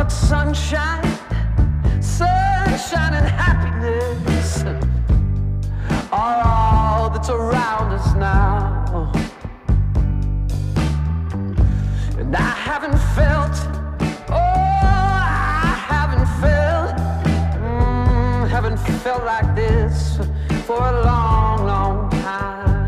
but sunshine, sunshine and happiness are all that's around us now. And I haven't felt, haven't felt like this for a long, long time.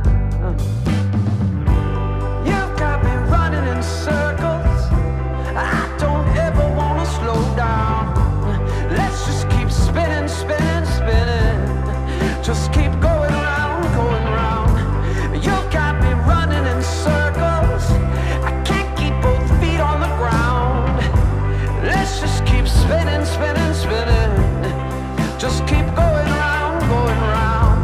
You've got me running in circles. I don't ever want to slow down. Let's just keep spinning, spinning, spinning. Just keep going round, going round. You've got me running in circles. I can't keep both feet on the ground. Let's just keep spinning, spinning, spinning. Just keep going round, going round.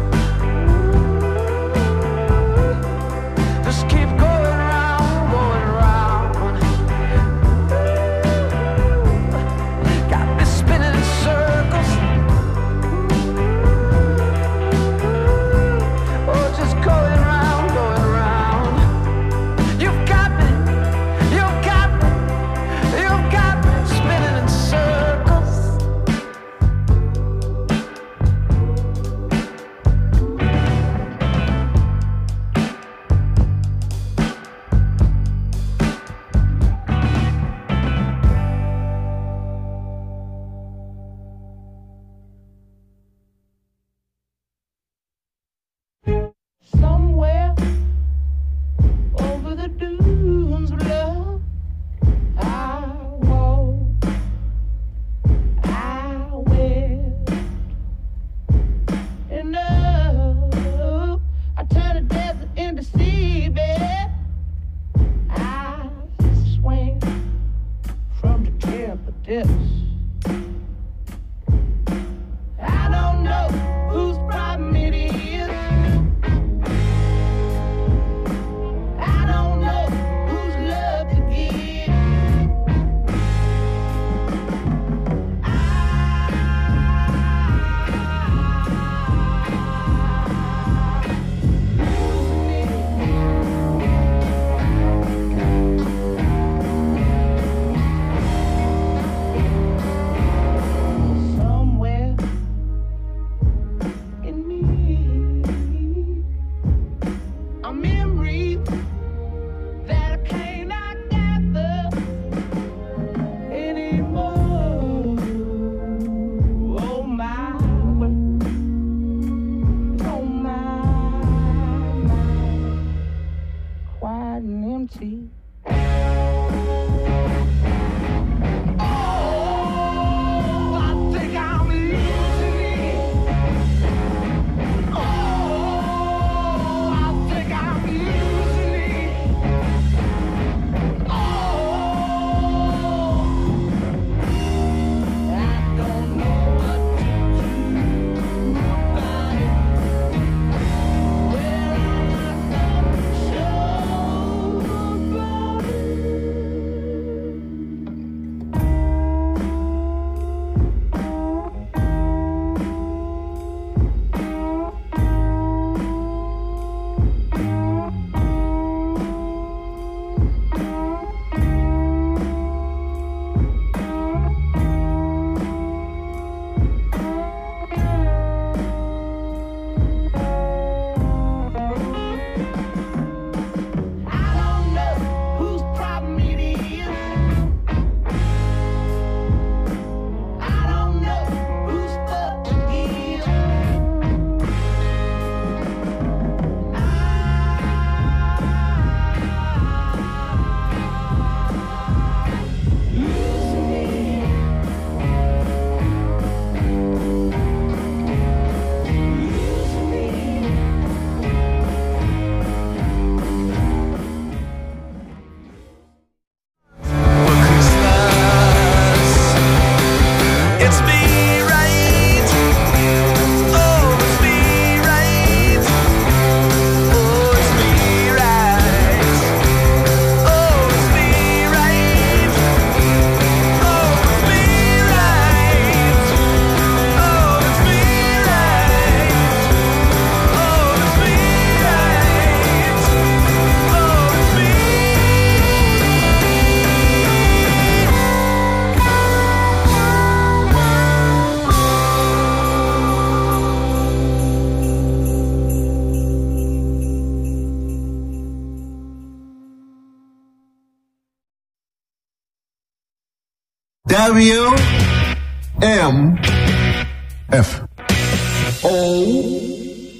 Just keep going round, going round. Got me spinning in circles. Oh, just going round, going round. You've got me, you've got me, you've got me spinning in circles. Somewhere over the dunes of love, I walk, I went, and up, I turn the desert into seabed. I swam from the terrible depths. I don't know whose problem it is. I don't know whose love to give. Somewhere in me, a memory that I cannot gather anymore. Oh my word, oh my, quiet and empty. Oh, I think I'm losing it. Oh, I think I'm losing it. Oh, I don't know what to do about it. Where am I going? So goodbye. WMFO.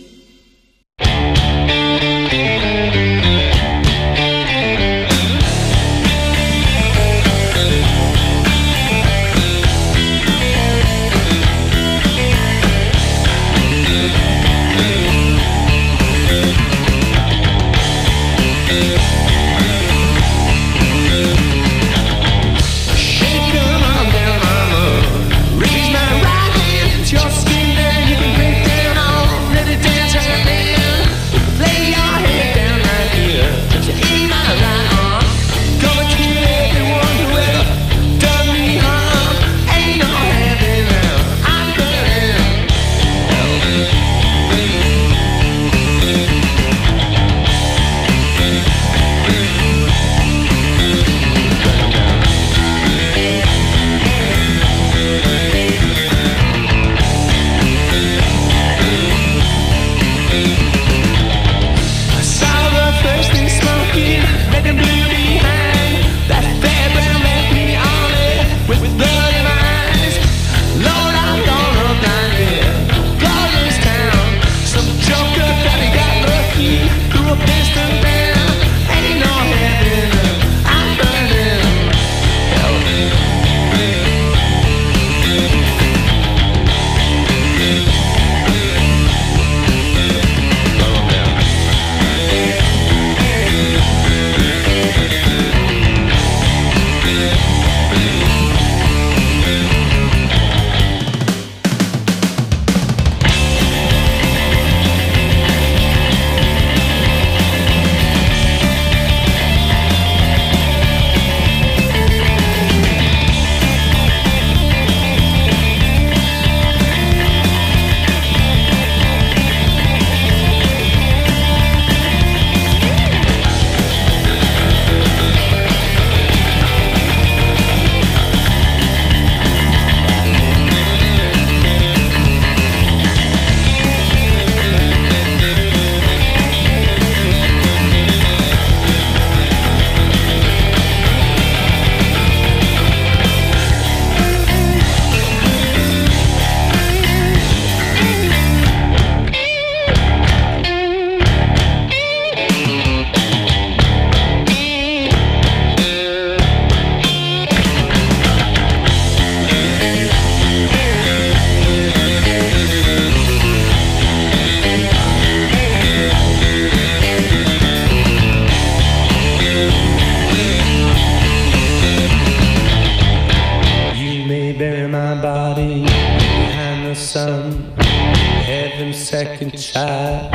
Second child,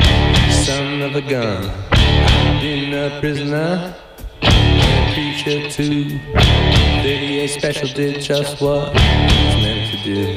son of a gun. I've been a prisoner, a preacher too. 38 Special did just what he was meant to do.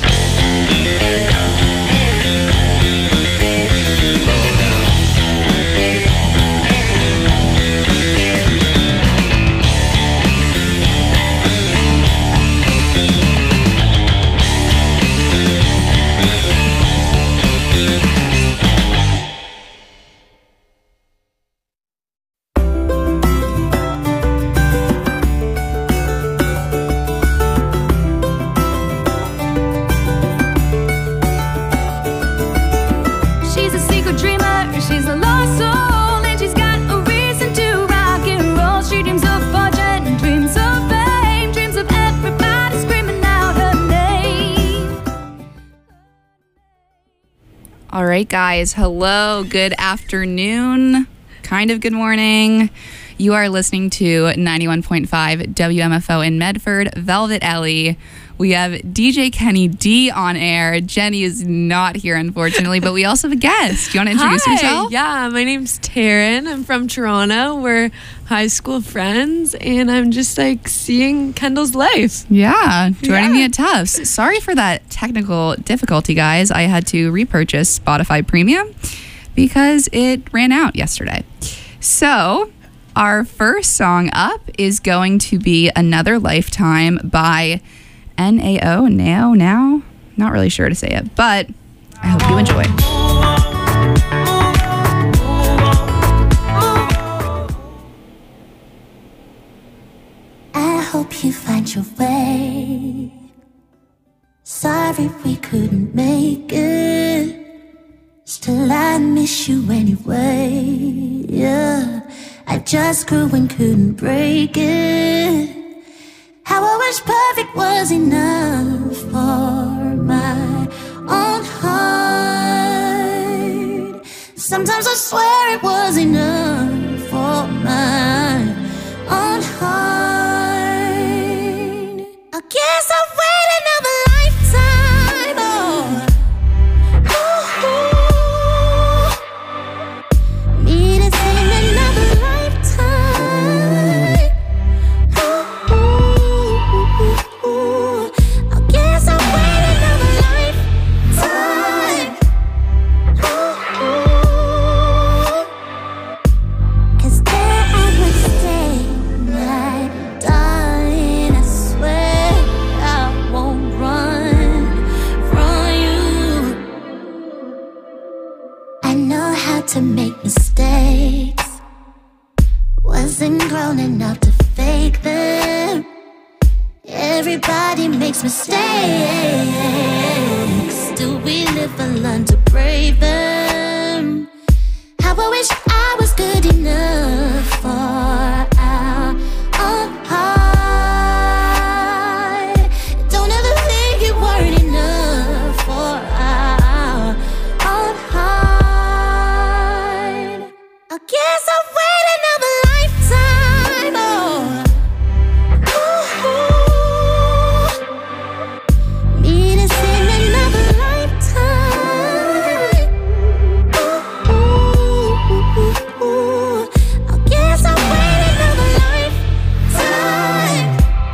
All right, guys. Hello. Good afternoon. Kind of good morning. You are listening to 91.5 WMFO in Medford, Velvet Alley. We have DJ Kenny D on air. Jenny is not here, unfortunately, but we also have a guest. Do you want to introduce yourself? Yeah, my name's Taryn. I'm from Toronto. We're high school friends, and I'm just like seeing Kendall's life. Yeah, joining me at Tufts. Sorry for that technical difficulty, guys. I had to repurchase Spotify Premium because it ran out yesterday. So our first song up is going to be Another Lifetime by NAO, now? Not really sure to say it, but I hope you enjoy. I hope you find your way. Sorry we couldn't make it. Still I miss you anyway. Yeah, I just grew and couldn't break it. How I wish perfect was enough for my own heart. Sometimes I swear it was enough for my own heart. I guess I'll wait another lifetime. Need to sing another lifetime. I guess I'll wait another lifetime. 'Cause there I would stay, my darling. I swear I won't run from you. I know how to make mistakes. Wasn't grown enough to fake them. Everybody makes mistakes. Do we live and learn to brave them? How I wish I was good enough for our own heart. Don't ever think you weren't enough for our own heart. I guess I'll wait another lifetime. Need to sing another lifetime. I guess I'll wait another lifetime.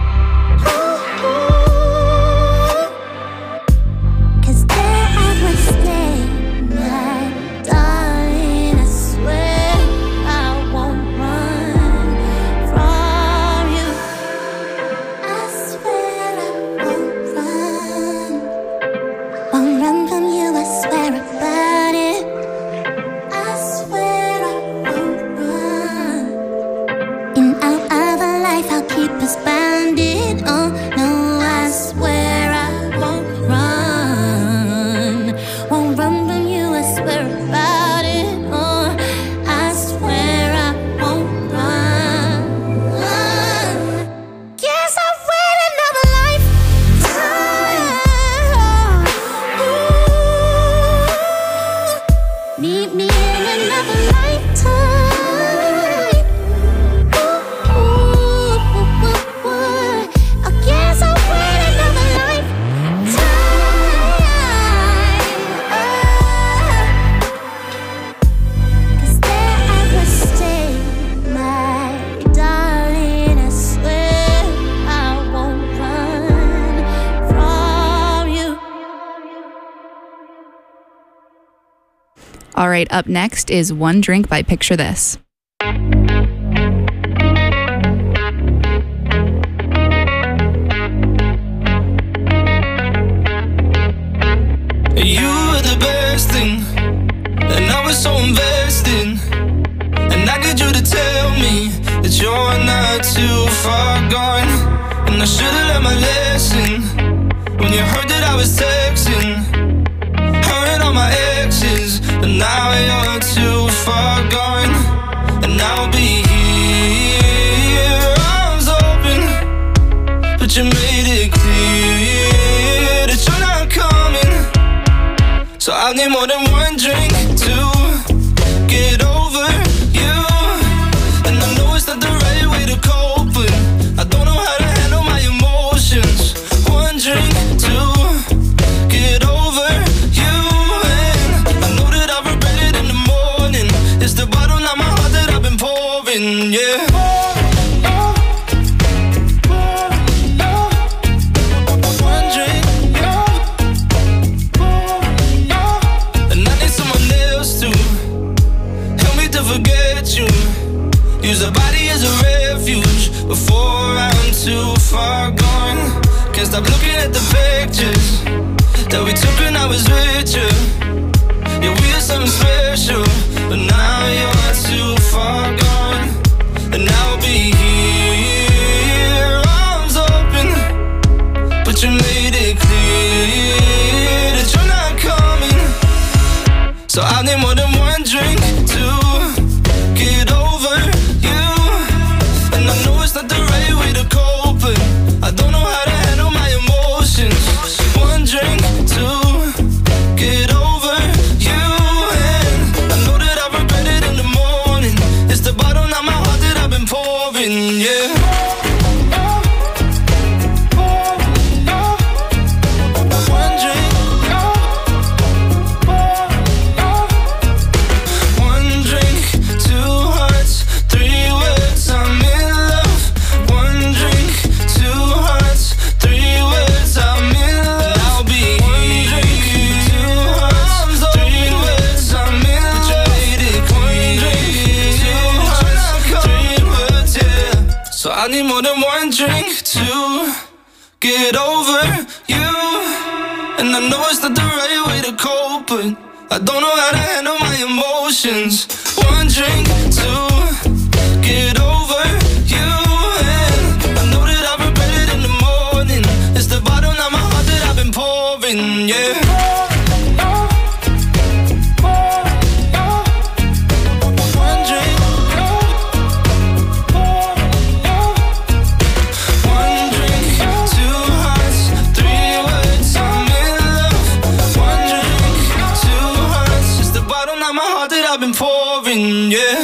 'Cause there I would stay, my darling. I swear I won't run from you. I swear I won't run. Won't run from you, I swear about it. I swear I won't run. In our other life, I'll keep us bounded. Oh no, I swear I won't run. Won't run from you, I swear about it. Oh, I swear I won't run. Guess I'll wait another lifetime. Meet me in another lifetime. I guess I'll wait another lifetime. 'Cause there I would stay, my darling. I swear I won't run from you. All right, up next is One Drink by Picture This. You were the best thing, and I was so invested. And I need you to tell me that you're not too far gone. And I should've learned my lesson when you heard that I was texting. Heard all my exes, but now you're too far gone. And I'll be here, arms open, but you made it clear that you're not coming. So I'll need more than one drink to get over you. And I know it's not the right way to cope, but I don't know how to handle my emotions. One drink to get over you. And I know that I'll regret it in the morning. It's the bottom of my heart that I've been pouring, yeah. One drink, and I need someone else to help me to forget you. Use a body as a refuge before I'm too far gone. Can't stop looking at the pictures that we took when I was with you. Yeah, we had something special, but now you're too far gone. And I'll be here, arms need more than one drink to get over you. And I know it's not the right way to cope, but I don't know how to handle my emotions. One drink to get over you. And I know that I regret it in the morning. It's the bottom of my heart that I've been pouring, yeah. I've been pouring, yeah.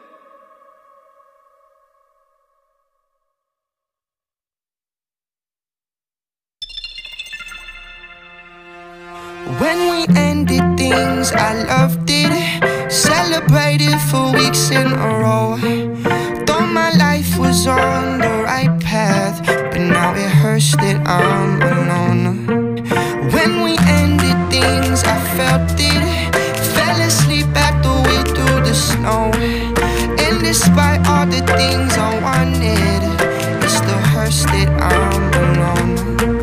When we ended things, I loved it. Celebrated for weeks in a row. Thought my life was on the right path, but now it hurts that I'm alone. When we ended things, I felt it. Fell asleep at the wheel through the snow. And despite all the things I wanted, it still hurts that I'm alone.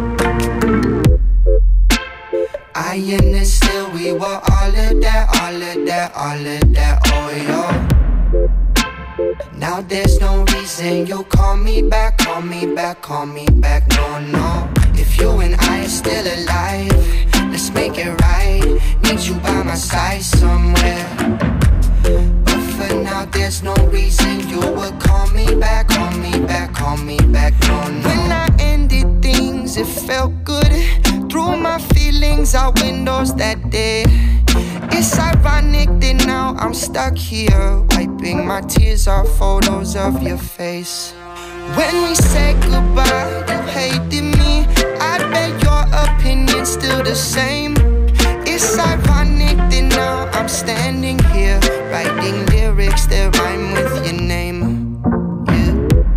I and still we were all of that, all of that, all of that, oh yo. Now there's no reason you call me back, call me back, call me back, no, no. If you and I are still alive, let's make it right. Need you by my side somewhere. But for now there's no reason you would call me back, call me back, call me back, no, no. When I ended things, it felt good. Threw my feelings out windows that day. It's ironic that now I'm stuck here, wiping my tears off photos of your face. When we said goodbye, you hated me. I bet your opinion's still the same. It's ironic that now I'm standing here, writing lyrics that rhyme with your name. Yeah.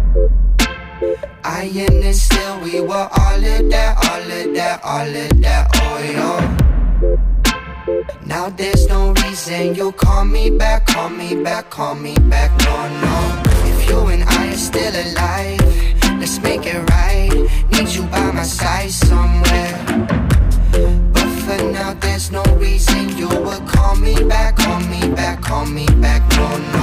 I and still we were all of that, all of that, all of that, oh yo. Now there's no reason you call me back, call me back, call me back, no, no. If you and I are still alive, let's make it right. Need you by my side somewhere. But for now there's no reason you would call me back, call me back, call me back, no, no.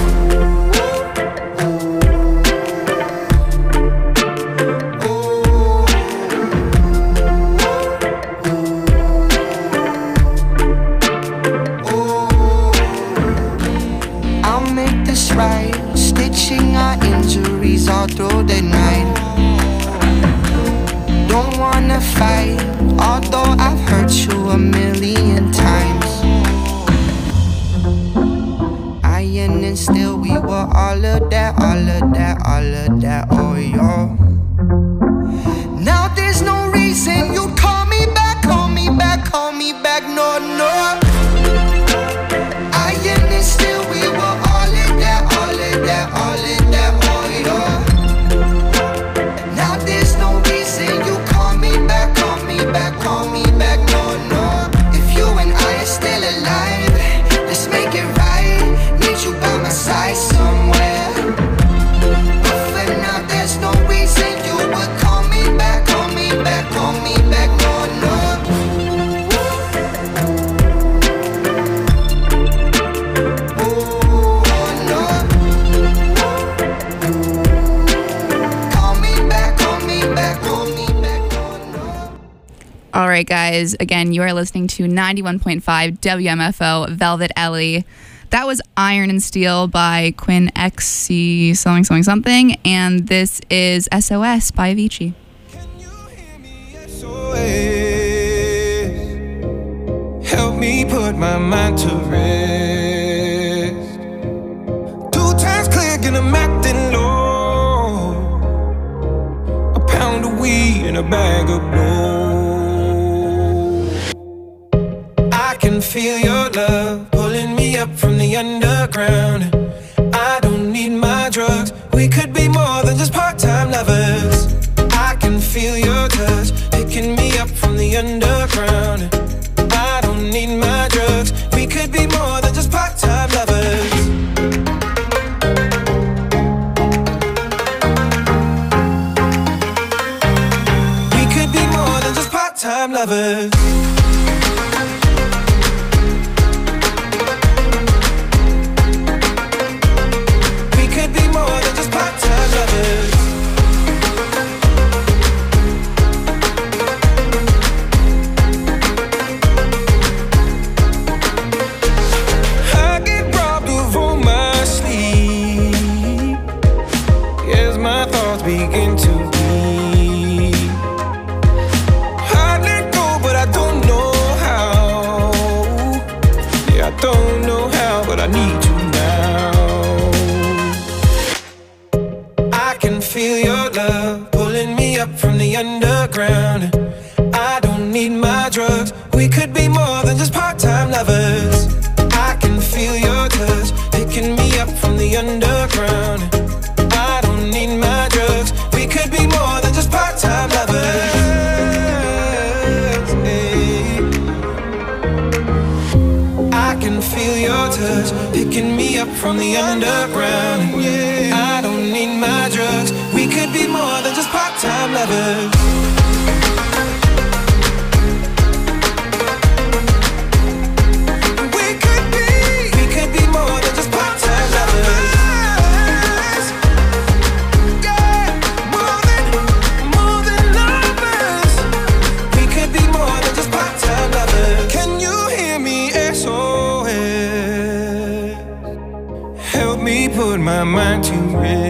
Right, stitching our injuries all through the night. Don't wanna fight, although I've hurt you a million times. I and still we were all of that, all of that, all of that, oh yo. Now there's no reason you call me back, call me back, call me back, no, no. I and still we were all of that, all of that, all of that, oh yo. Now there's no reason you call me back, call me back, call me back, no, no. If you and I are still alive, let's make it right. Need you by my side somewhere. But for now there's no reason you would call me back, call me back, call me back, no, no. All right, guys. Again, you are listening to 91.5 WMFO Velvet Ellie. That was Iron and Steel by Quinn XC something. And this is SOS by Avicii. Can you hear me? SOS. Help me put my mind to rest. 2 times click and I'm acting low. A pound of weed and a bag of blow. I can feel your love pulling me up from the underground. I don't need my drugs. We could be more than just part-time lovers. I can feel your touch picking me up from the underground. I don't need my drugs. We could be more than just part-time lovers. lovers. We could be more than just part-time lovers. I get robbed of all my sleep as my thoughts begin to bleed. I let go, but I don't know how. Yeah, I don't know how, but I need you now. I can feel your love pulling me up from the underground. I don't need my drugs. We could be more than just part-time lovers. I can feel your touch picking me up from the underground. I don't need my drugs. We could be more than just part-time lovers. Hey. I can feel your touch picking me up from the underground. Yeah. I don't need my drugs. We could be more than just part-time lovers. Put my mind to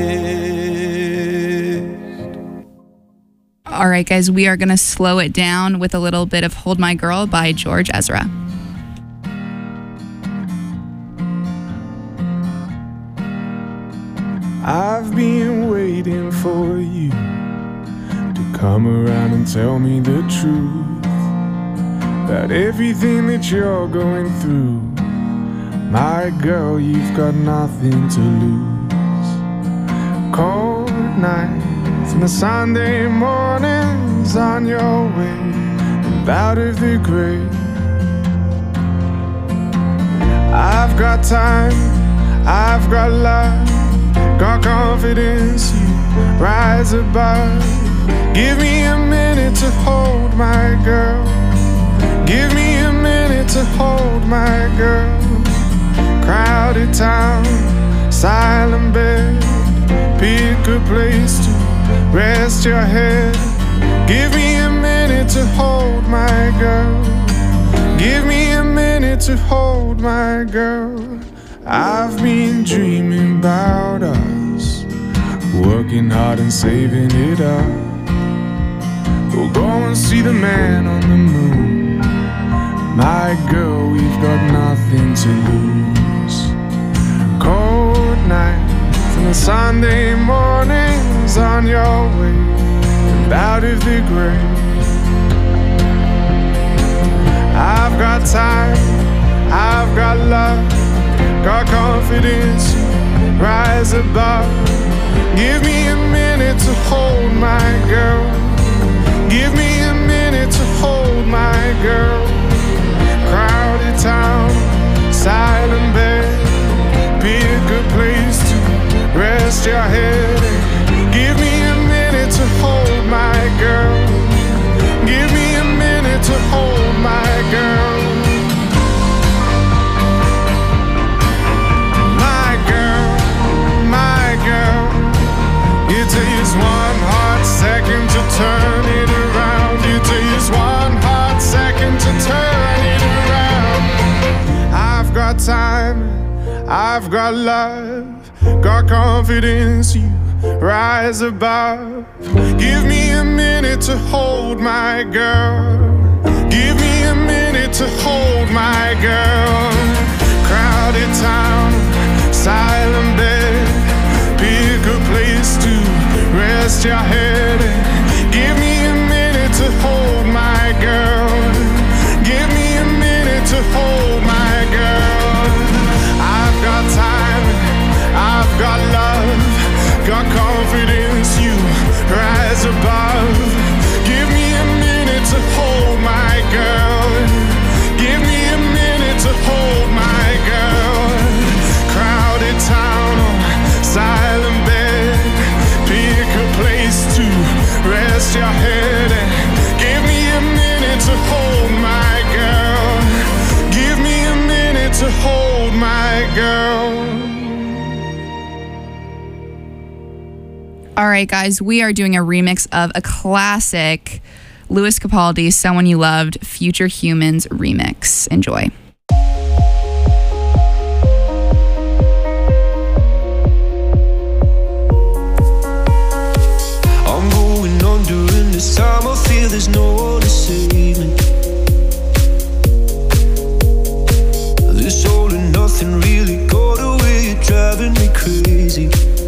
rest. All right, guys, we are going to slow it down with a little bit of Hold My Girl by George Ezra. I've been waiting for you to come around and tell me the truth about everything that you're going through. My girl, you've got nothing to lose. Cold nights and the Sunday mornings on your way and out of the grave. I've got time, I've got love, got confidence, you rise above. Give me a minute to hold my girl. Give me a minute to hold my girl. Crowded town, silent bed, pick a place to rest your head. Give me a minute to hold my girl. Give me a minute to hold my girl. I've been dreaming about us, working hard and saving it up. We'll go and see the man on the moon. My girl, we've got nothing to lose. Cold nights and the Sunday mornings on your way and out of the grave. I've got time, I've got love, got confidence, rise above. Give me a minute to hold my girl. Give me a minute to hold my girl. Crowded town, silent bed, pick a place to rest your head. Give me a minute to hold my girl. Give me a minute to hold my girl. My girl, my girl. It takes one hot second to turn it around. It takes one hot second to turn it around. I've got time, I've got love, got confidence, you rise above. Give me a minute to hold my girl. Give me a minute to hold my girl. Crowded town, silent bed, pick a place to rest your head. Give me a minute to hold my girl. Give me a minute to hold my girl. I've got time, I've got love, got confidence, you rise above. Give me a minute to hold my girl. Give me a minute to hold my girl. Crowded town, All right, guys, we are doing a remix of a classic Lewis Capaldi, Someone You Loved, Future Humans remix. Enjoy. I'm going on during this time. I feel there's no one to save me. This all and nothing really got away. You're driving me crazy.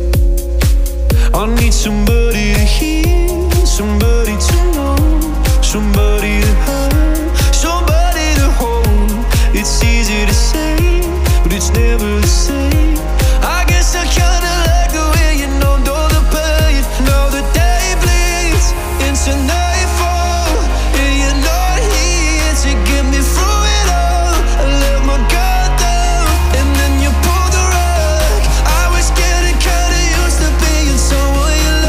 I need somebody to hear, somebody to know, somebody to have, somebody to hold. It's easy to say, but it's never the same. I guess I kinda like the way you numbed all the pain. Now the day bleeds into nightfall, and you're not here to get me through it all. I let my guard down, and then you pulled the rug. I was getting kinda used to being someone you love.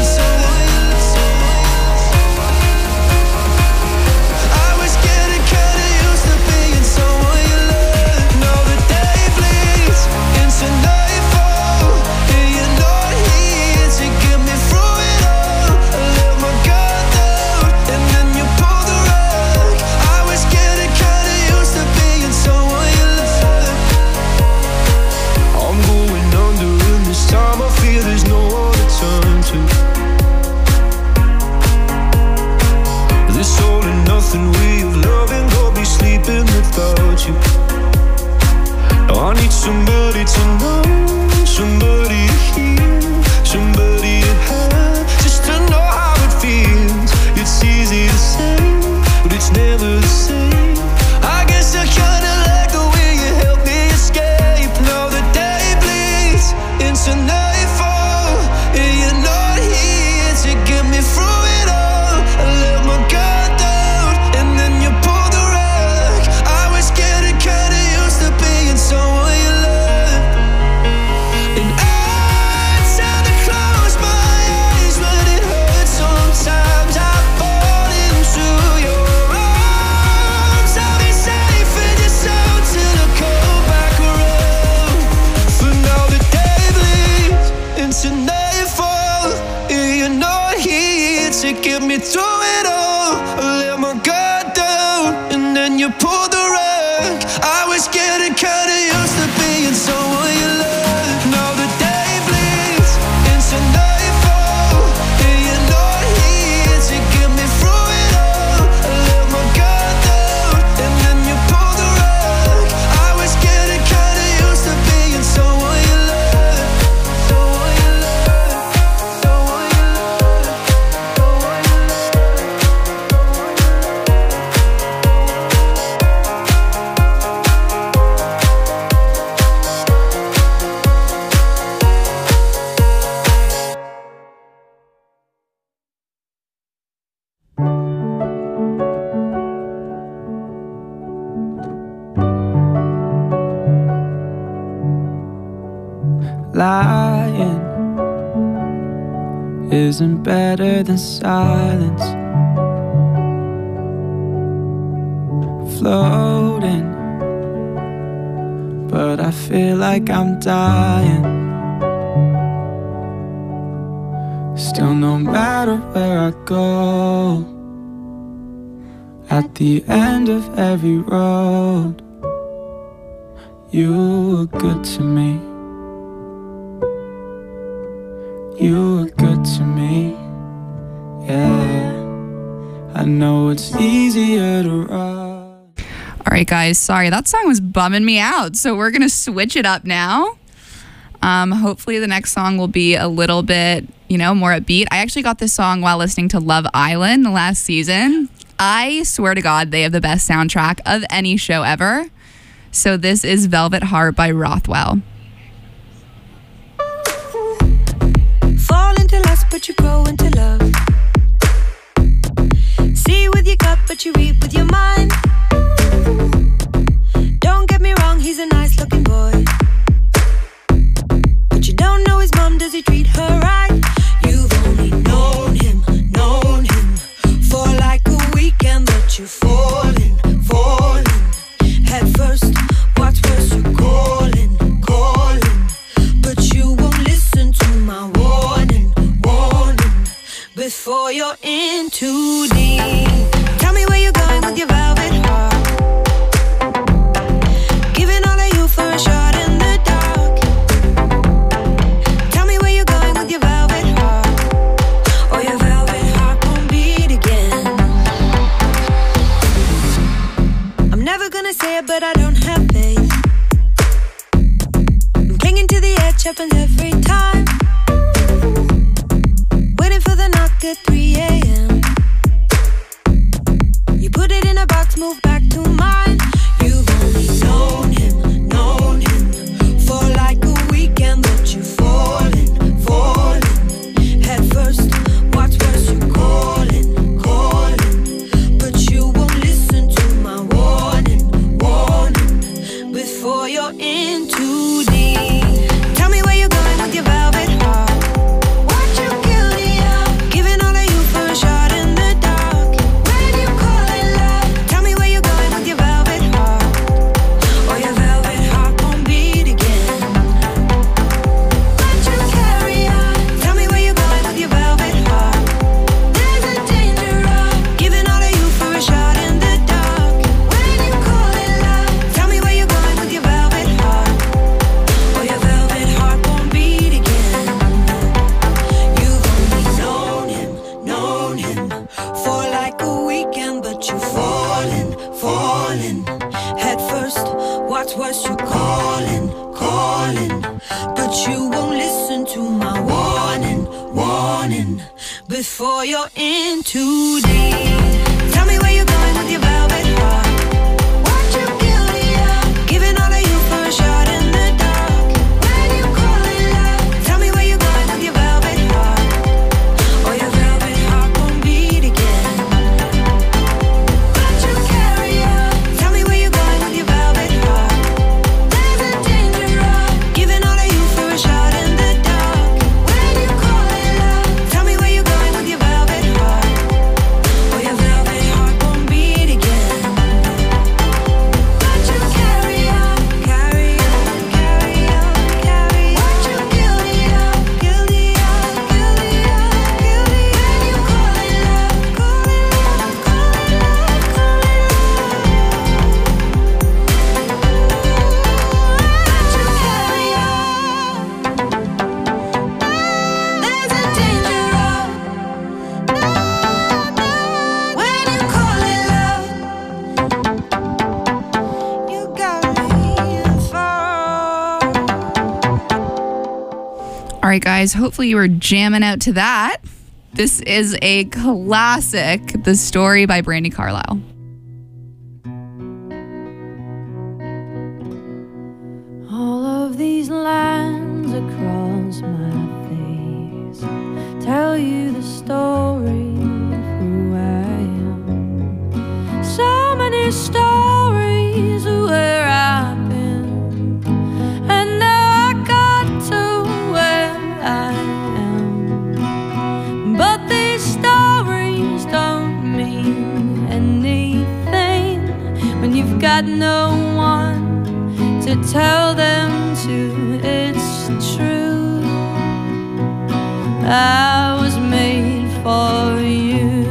I was getting kinda used to being someone you love. Now the day bleeds into nightfall, and you're not here to get me through it all. I let my guard down, and then you pulled the rug. I was getting kinda used to being someone you love. I'm going under, and this time I feel there's no one to turn to. This all and nothing way of loving, go be sleeping without you. Now I need somebody to know, somebody to hear, somebody to have, just to know how it feels. It's easy to say, but it's never the same. I guess I kinda like the way you help me escape. Now the day bleeds into nightfall, and you're not here to get me through it all. I let my guard down, and then you pulled the rug. I was getting kinda used to being someone you love. And I tend to close my eyes when it hurts. Sometimes I fall into your arms. I'll be safe and you're sound till I come back around. For now the day bleeds into nightfall, and you're not here to get me through it all. I let my guard down, and then you pulled the rug. I was getting kinda used to being someone you love. Now the day bleeds into nightfall, and you're not here to get me through it all. I let my guard down, and then you pulled the rug. I was getting kinda used to being someone you love. Someone you love. Someone you love. Someone you Lying isn't better than silence. Floating, but I feel like I'm dying. Still, no matter where I go, at the end of every road, you were good to me. You were good to me, yeah. I know it's easier to run. All right, guys, sorry, that song was bumming me out, so we're gonna switch it up now. Hopefully the next song will be a little bit, more upbeat. I actually got this song while listening to Love Island the last season. I swear to God, they have the best soundtrack of any show ever. So this is Velvet Heart by Rothwell. Fall into lust, but you grow into love. See with your gut, but you read with your mind. Don't get me wrong, he's a nice looking boy, but you don't know his mom, does he treat her right? You've only known him for like a weekend, but you're falling head first. What's worse, you're calling, but you won't listen to my warning. before you're in too deep. Tell me where you're going with your velvet heart. Giving all of you for a shot in the dark. Tell me where you're going with your velvet heart, or your velvet heart won't beat again. I'm never gonna say it, but I don't have faith. I'm clinging to the edge, happens every time. Waiting for the knock at 3 a.m. You put it in a box, move back to mine. You've only known him for like a weekend, but you've fallen head first. What's worse, you calling, but you won't listen to my warning before you're in too deep. Tell me where you're going with your velvet heart. What you guilty of? Giving all of you for a shot in the dark. When you call it love. Tell me where you're going with your velvet heart, or your velvet heart won't beat again. But you carry on. Tell me where you're going with your velvet heart. There's a danger of giving all of you for a shot in the dark. When you call it love. Tell me where you're going with your velvet heart, or your velvet heart won't beat again. You've only known him for like a weekend, but you've fallen head first. What's worse, you calling, but you won't listen to my warning before you're in too deep. Tell me where you're going with your velvet heart. What you guilty of? Giving all of you for a shot in the dark. When you call it love. Tell me where you're going with your velvet heart, or your velvet heart won't beat again. But you carry on. Tell me where you're going with your velvet heart. There's a danger of giving all of you for a shot in the dark. When you call it love. Tell me where you're going with your velvet heart, or your velvet heart won't beat again. But you carry on. What you guilty of? When you call it love. But you carry on. There's a danger of when you call it love. You got me far. All right, guys, hopefully you were jamming out to that. This is a classic, The Story by Brandi Carlile. All of these lines across my face tell you the story of who I am. So many stories of where I've been, and now I got to where I am. But these stories don't mean anything when you've got no one to tell them to. It's true, I was made for you.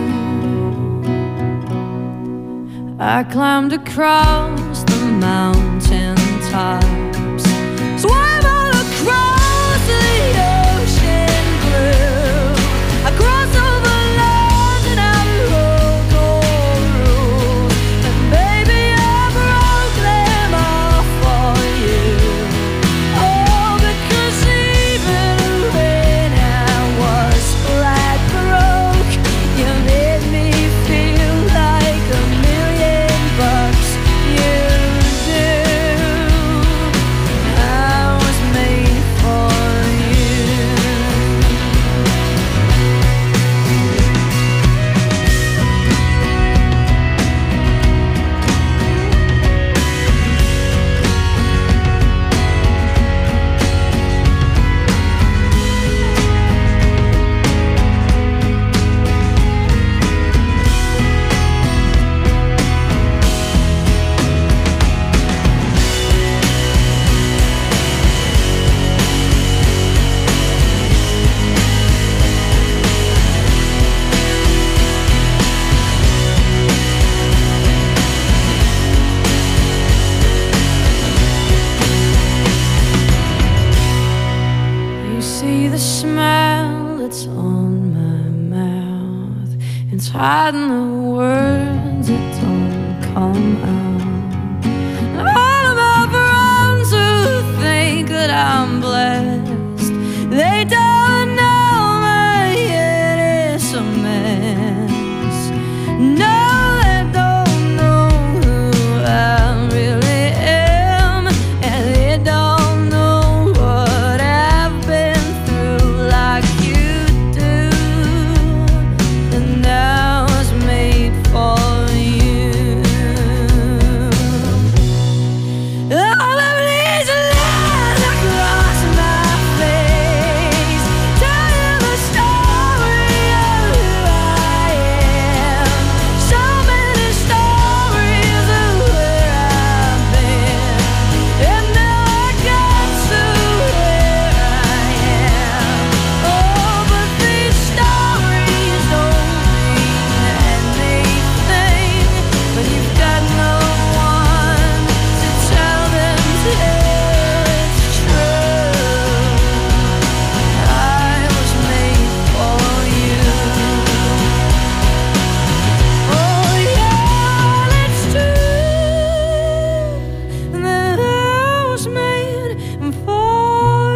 I climbed across the mountain tops, swam all across the ocean blue. I crossed over lands and I broke all rules, and baby I broke them all for you. Oh, because even when I was flat broke, you made me feel like $1 million. You do. see the smile that's on my mouth. It's hiding the words that don't come out. And all of my friends who think that I'm blessed, they don't know my head is a mess. No, they don't know who I really am, and they don't know what I've been through like you do. And I was made for you. All of these lines across my face tell you the story of who I am. So many stories of where I've been, and now I got to where I am. Oh, but these stories don't mean anything when you've got no one to tell them it's true. I was made for you. Oh yeah, it's true that I was made for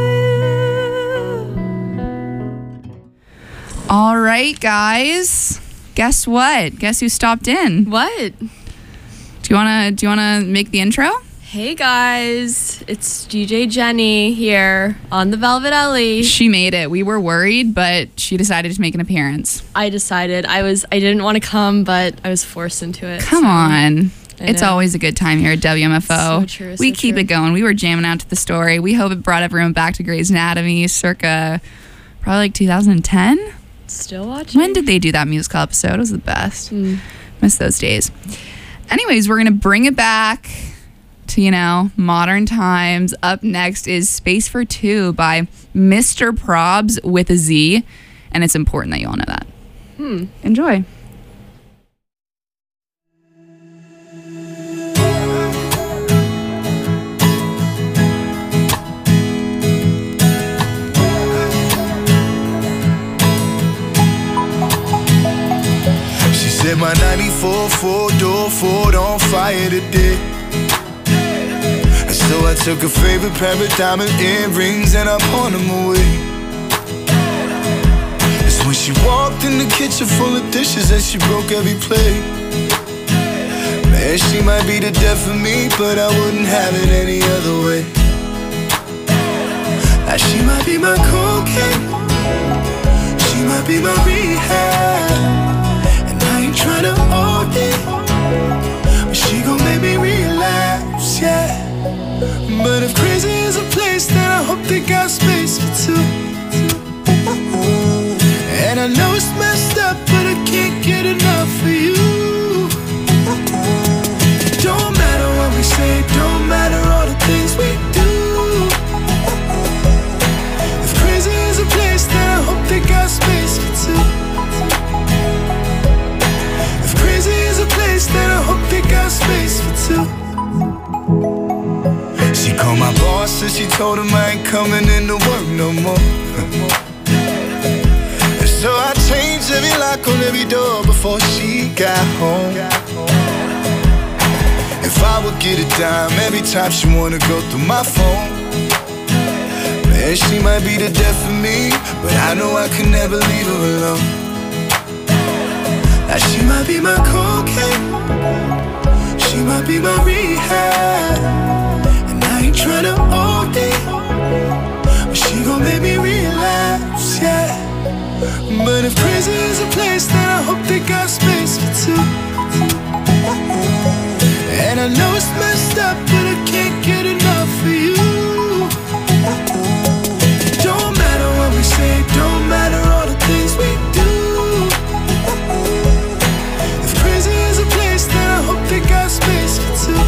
you. All right, guys. Guess what? Guess who stopped in? What? Do you wanna make the intro? Hey guys, it's DJ Jenny here on the Velvet Alley. She made it. We were worried, but she decided to make an appearance. I decided I didn't want to come, but I was forced into it. Come so- on. I It's know. always a good time here at WMFO. So true, We so keep true. it going. We were jamming out to the story. We hope it brought everyone back to Grey's Anatomy circa probably like 2010. Still watching? When did they do that musical episode? It was the best. Mm. Miss those days. Anyways, we're going to bring it back to, modern times. Up next is Space for Two by Mr. Probs with a Z. And it's important that you all know that. Enjoy. She said my 94 four-door Ford on fire today. And so I took her favorite pair of diamond earrings and I pawned them away. It's when she walked in the kitchen full of dishes and she broke every plate. Man, she might be the death of me, but I wouldn't have it any other way. Now she might be my cocaine, she might be my rehab. Tryna OD, but she gon' make me relapse, yeah. But if crazy is a place, then I hope they got space for two. And I know it's messed up, but I can't get enough for you. It don't matter what we say, don't matter all the things we do. If crazy is a place, then I hope they got space for two. Then I hope they got space for two. She called my boss and she told him I ain't coming into work no more. And so I changed every lock on every door before she got home. If I would get a dime every time she wanna go through my phone, man, she might be the death of me, but I know I could never leave her alone. Now she might be my cocaine, she might be my rehab. And I ain't tryna OD, but she gon' make me relapse, yeah. But if crazy is a place, then I hope they got space for two. And I know it's messed up, but I can't get enough for you. It don't matter what we say, don't matter all the things we do. They got space for two.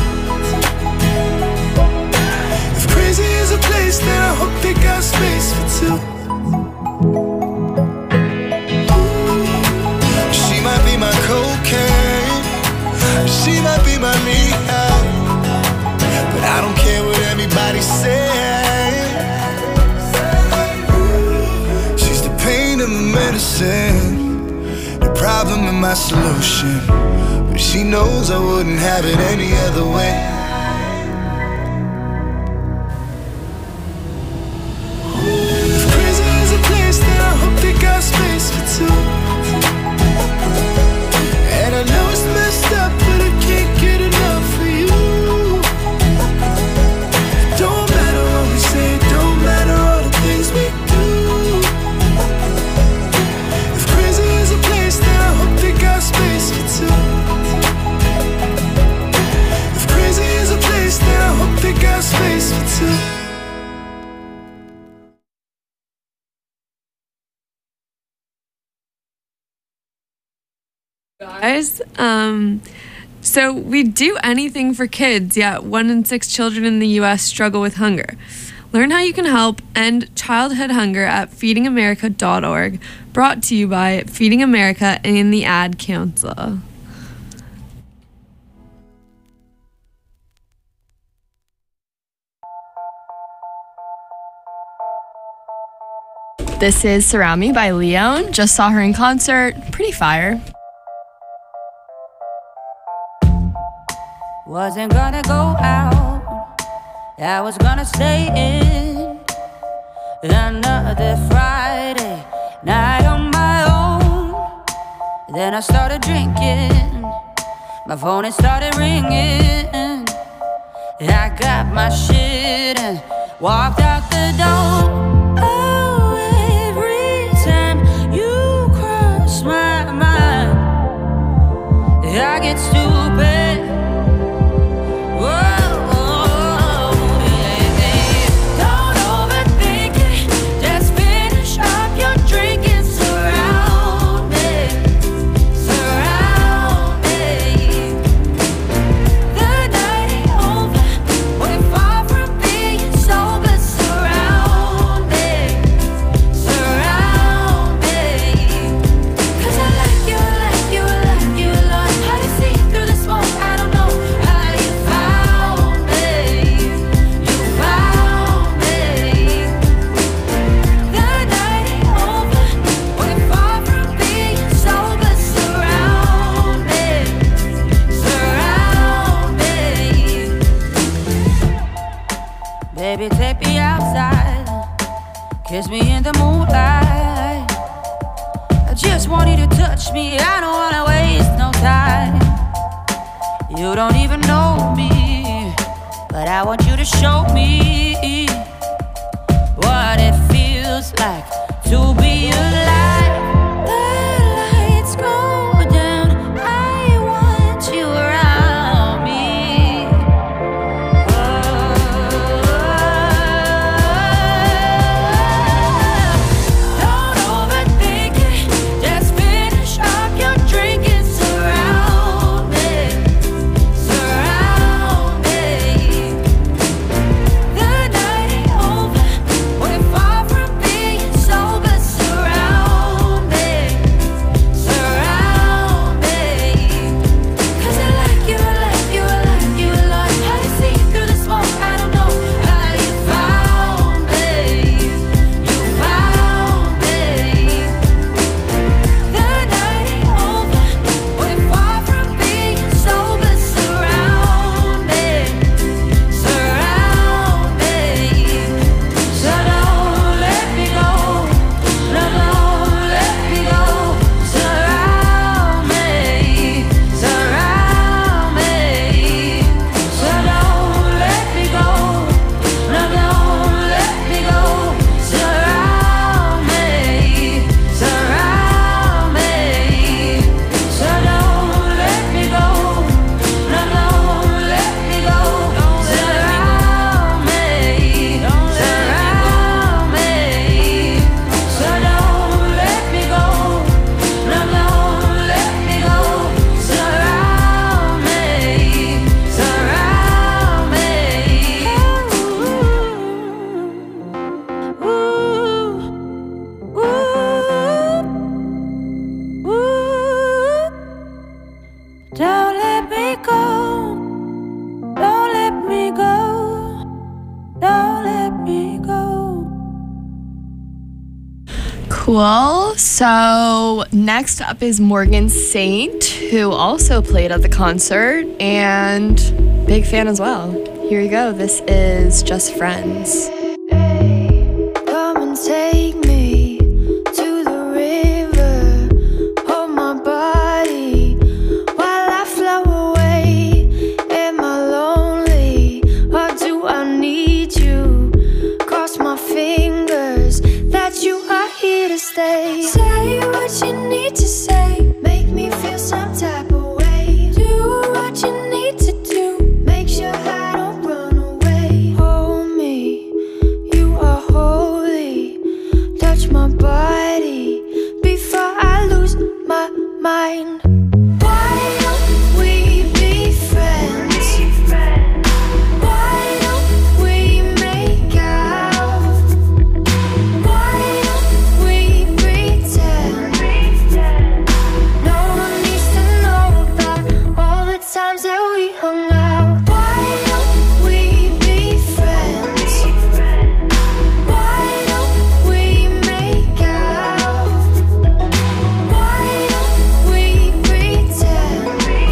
If crazy is a place, then I hope they got space for two. medicine, the problem and my solution. But she knows I wouldn't have it any other way. If prison is a place, then I hope they got space for two. And I know it's messed up, but I can't get enough for you. Don't matter what we say, don't matter all the things we do. If prison is a place, then I hope they got space for two. If prison is a place, then I hope they got space for two. Guys, so we do anything for kids, yet 1 in 6 children in the U.S. struggle with hunger. Learn how you can help end childhood hunger at feedingamerica.org, brought to you by Feeding America and the Ad Council. This is Surround Me by Leon. Just saw her in concert. Pretty fire. Wasn't gonna go out, I was gonna stay in. Another Friday night on my own. Then I started drinking, my phone it started ringing. I got my shit and walked out the door. Oh, every time you cross my mind, I get stupid. Baby, take me outside, kiss me in the moonlight. I just want you to touch me, I don't wanna waste no time. You don't even know me, but I want you to show me what it feels like to be alive. The lights go down, I want you around me. So Cool. So next up is Morgan Saint, who also played at the concert and big fan as well. Here you go. This is Just Friends. Come and take me to the river. Hold my body while I flow away. Am I lonely or do I need you? Cross my fingers that you are here to stay. Say what you need to say. Make me feel some type of way. Do what you need to do. Make sure I don't run away. Hold me, you are holy. Touch my body before I lose my mind. Why don't we be friends? Why don't we make out? Why don't we pretend? No one needs to know about all the times that we hung out. Why don't we be friends? Why don't we make out? Why don't we pretend?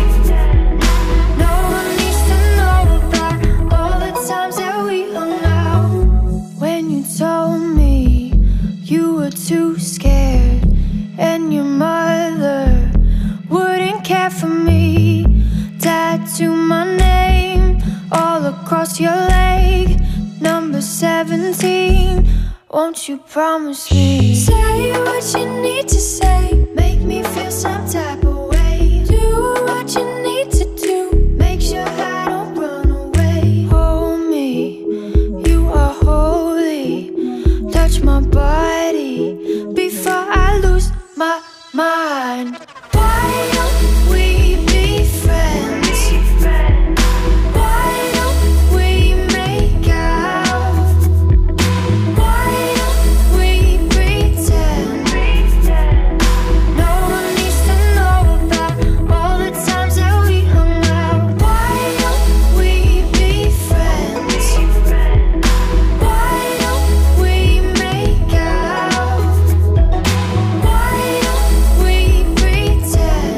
No one needs to know about all the times that we hung out. When you told me you were too scared and your mother wouldn't care for me, tattoo my name all across your leg, number 17. Won't you promise me? Say what you need to say. Make me feel some type of way. Do what you need to do. Make sure I don't run away. Hold me, you are holy. Touch my body before I lose my mind. Why don't we be friends? Why don't we make out? Why don't we pretend? No one needs to know about all the times that we hung out. Why don't we be friends? Why don't we make out? Why don't we pretend?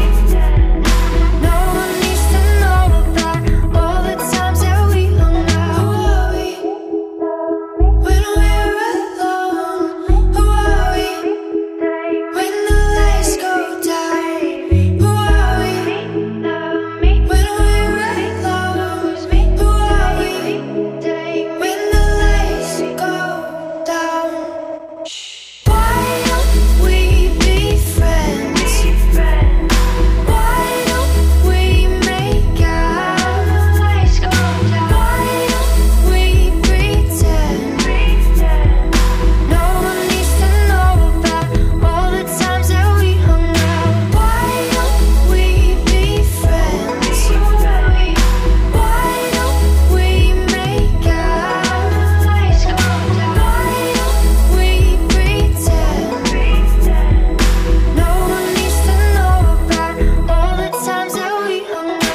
No one needs to know about all the times that we hung out. Who are we when we're alone? Who are we when the lights go down? Who are we when we're alone? Who are we when the lights go down? Why don't we be friends? Why don't we make out? Why don't we pretend? No one needs to know about all the times that we hung out. Why don't we be friends? Why don't we make out? Why don't we pretend? No one needs to know about all the times that we hung out.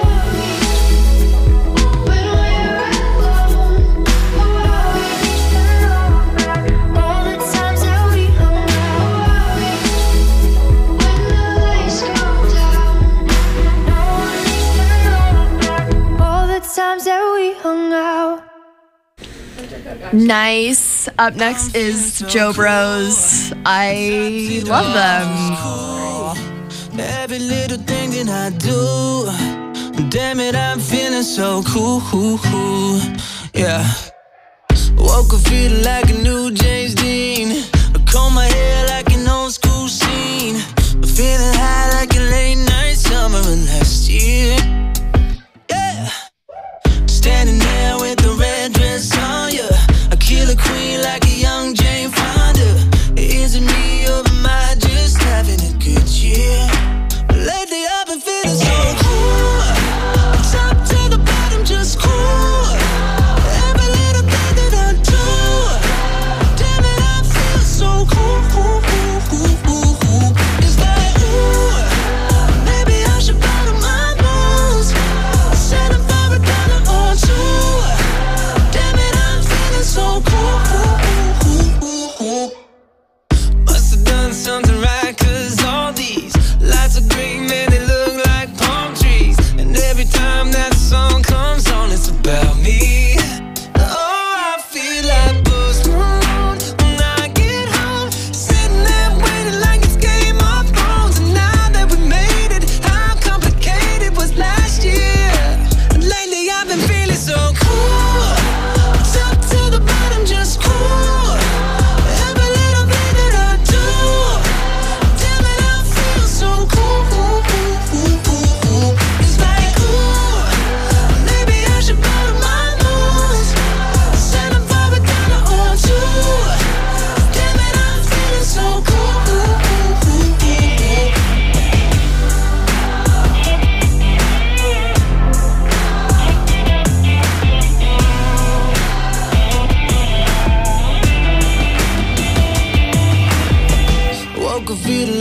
When we're alone, who are we? All the times that we hung out. When the lights go down, no one needs to know about all the times that we hung out. Nice. Up next is Joe Bros. I love them. Every little thing that I do, damn it, I'm feeling so cool. Yeah. Woke up feeling like a new James Dean. I comb my hair like an old school scene. Feeling high like a late night summer of last year. Yeah. Standing there with the red dress on ya. I kill a queen like a young Jane Fonda. Is it me or am I just having a good year? Lately I've been feeling so cool. Top to the bottom, just cool. Every little thing that I do,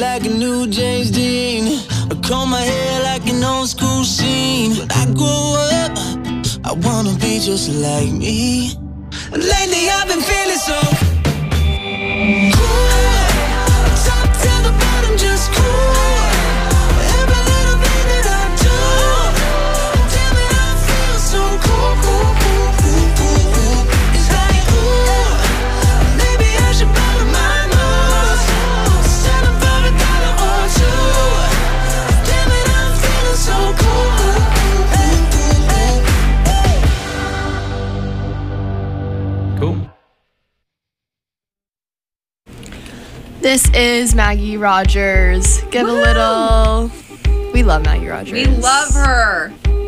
like a new James Dean. I comb my hair like an old school scene. When I grow up, I wanna be just like me. Lately I've been feeling so cool. Top to the bottom, just cool. Every little thing that I do, damn it, I feel so cool, cool, cool, cool, cool, cool. It's like, ooh, maybe I should borrow my nose, settle for $1 or two. Damn it, I'm feeling so cool, cool, cool, cool, cool. Cool. This is Maggie Rogers. Give a little. We love Maggie Rogers. We love her.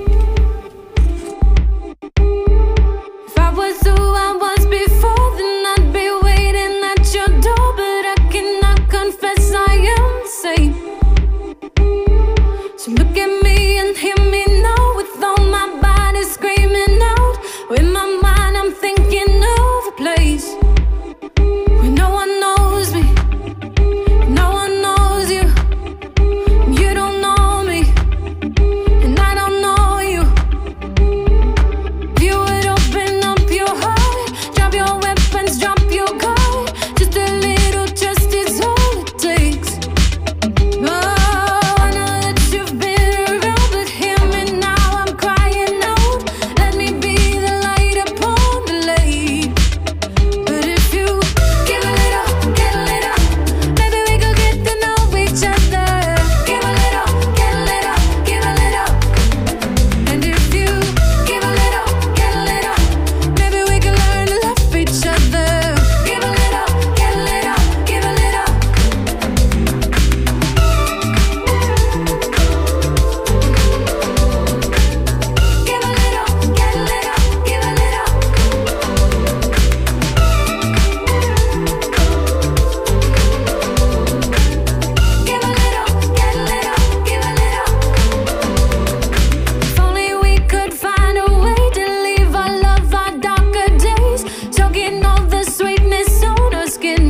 If I was who I was before, then I'd be waiting at your door. But I cannot confess I am the same. So look at me and hear me now, with all my body screaming out. In my mind I'm thinking of a place where no one knows me, no one knows you. You don't know me, and I don't know you. If you would open up your heart, drop your weapons, drop your guard. Just a little trust is all it takes. Oh, I know that you've been around, but hear me now, I'm crying out. Let me be the light upon the lake. But if you give a little, get a little, maybe we could get to know each other. Give a little, get a little, give a little. And if you give a little, get a little, maybe we can learn to love each other. Give a little, get a little, give a little. Give a little, get a little, give a little. Give a little, get a little, give a little. If only we could find a way to leave our love, our darker days, soaking all the sweetness on our skin.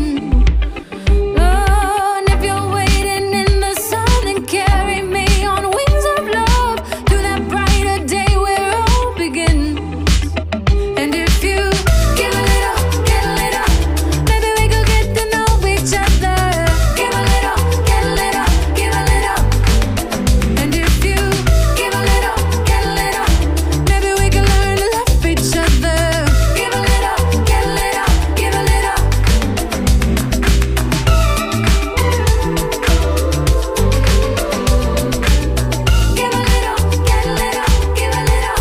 Oh, and if you're waiting in the sun, then carry me on wings of love to that brighter day where all begins. And if you give a little, get a little, maybe we could get to know each other. Give a little, get a little, give a little. And if you give a little, get a little, maybe we can learn to love each other. Give a little, get a little, give a little. Give a little, get a little, give a little.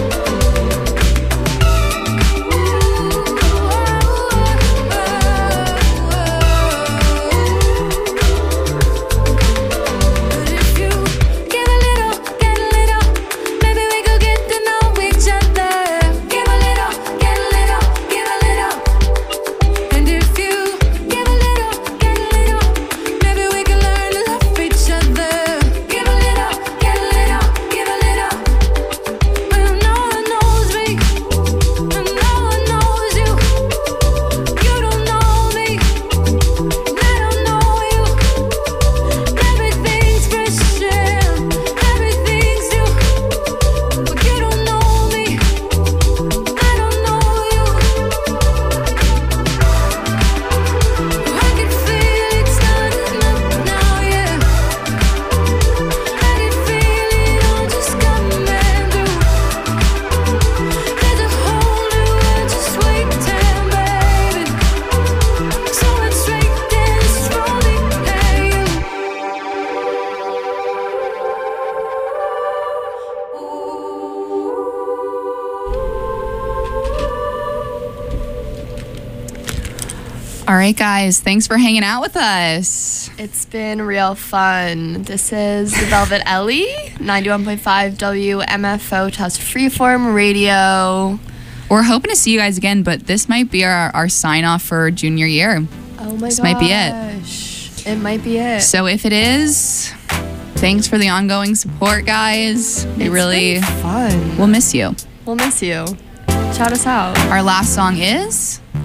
But if you give a little, get a little, maybe we could get to know each other. Give a little, get a little, give a little. And if you give a little, get a little, maybe we can learn to love each other. Give a little, get a little, give a little. Well, no one knows me, and no one knows you. You don't know me, and I don't know you. Everything's fresh and everything's new, but you don't know me, I don't know you. I can feel it's not enough now, yeah. I can feel it all just coming through. There's a whole new world just waiting, baby. So it's straight and slowly, hey, you. All right, guys. Thanks for hanging out with us. It's been real fun. This is the Velvet Ellie, 91.5 WMFO Test Freeform Radio. We're hoping to see you guys again, but this might be our sign off for junior year. Oh my This might be it. gosh. It might be it. So if it is, thanks for the ongoing support, guys. We It's really been fun. will miss you. We'll miss you. Shout us out. Our last song is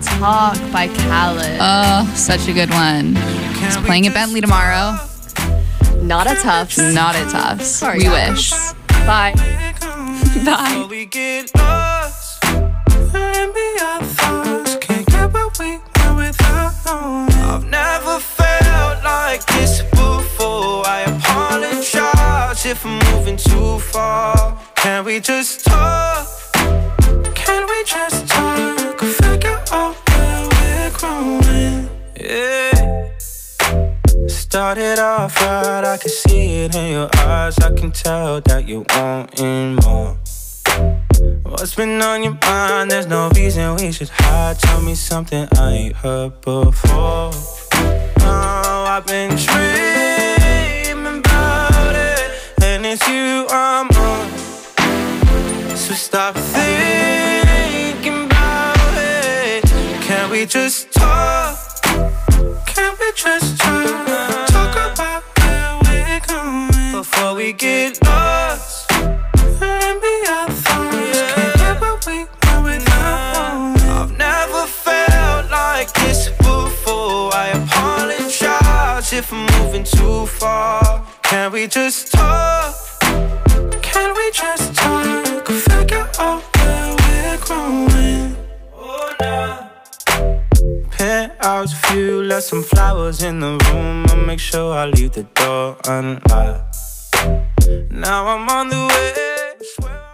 Talk by Khaled. Oh, such a good one. He's playing at Bentley tomorrow. Not at Tufts. Not at Tufts. Sorry, we guys. wish. Bye. Bye. We get lost. Maybe our thoughts can't get what we want without knowing. I've never felt like this before. I apologize if I'm moving too far. Can we just talk? Can we just talk? Figure out where we're growing. Yeah. Started off right, I can see it in your eyes. I can tell that you wanting more. What's been on your mind? There's no reason we should hide. Tell me something I ain't heard before. Oh, I've been dreaming about it, and it's you I'm on. So stop thinking about it. Can we just talk? Can we just talk about where we're going before we get lost? Maybe our thoughts can't get what we want without. I've never felt like this before. I apologize if I'm moving too far. Can we just talk? Can we just talk? Figure out where we're growing. Oh, nah. Penthouse view, left some flowers in the room. I'll make sure I leave the door unlocked. Now I'm on the way. Swear